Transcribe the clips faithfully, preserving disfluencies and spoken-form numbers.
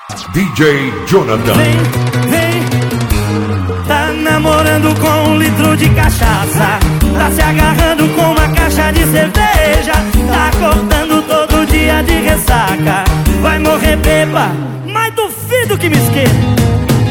D J Jonathan. Vem, vem. Tá namorando com um litro de cachaça. Tá se agarrando com uma caixa de cerveja. Tá acordando todo dia de ressaca. Vai morrer beba, mas duvido que me esqueça.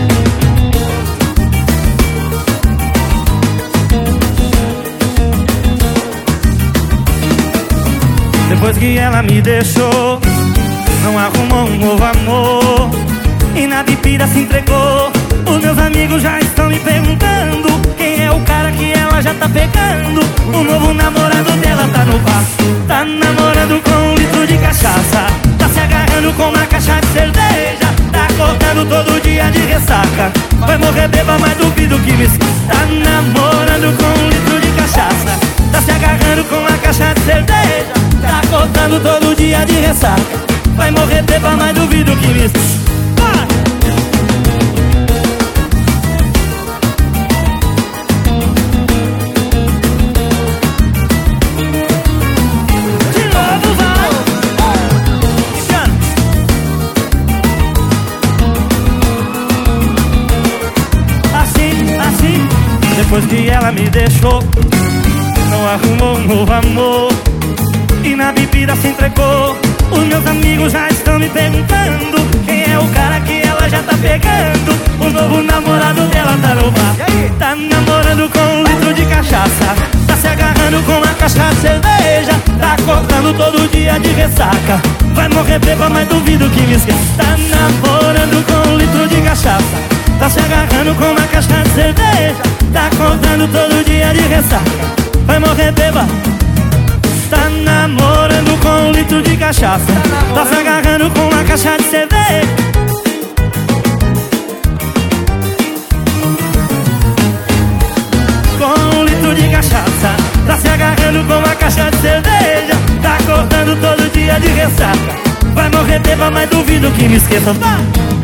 Depois que ela me deixou, não arrumou um novo amor e na bebida se entregou. Os meus amigos já estão me perguntando quem é o cara que ela já tá pegando. O novo namorado dela tá no bar. Tá namorando com um litro de cachaça. Tá se agarrando com uma caixa de cerveja. Tá acordando todo dia de ressaca. Vai morrer beba, mas duvido que me esqueça. Tá namorando com um litro de cachaça. Tá se agarrando com uma caixa de cerveja. Tá acordando todo dia de ressaca. Vai morrer beba, mas duvido que me esqueça. Depois que ela me deixou, não arrumou um novo amor e na bebida se entregou. Os meus amigos já estão me perguntando quem é o cara que ela já tá pegando. O novo namorado dela tá no bar. Tá namorando com um litro de cachaça. Tá se agarrando com uma caixa de cerveja. Tá acordando todo dia de ressaca. Vai morrer beba, mas duvido que me esqueça. Tá namorando com um litro de cachaça. Tá se agarrando com uma caixa de cerveja. Tá acordando todo dia de ressaca. Vai morrer beba. Tá namorando com um litro de cachaça. Tá se agarrando com uma caixa de cerveja. Com um litro de cachaça. Tá se agarrando com uma caixa de cerveja. Tá acordando todo dia de ressaca. Vai morrer beba, mas duvido que me esqueça. Tá?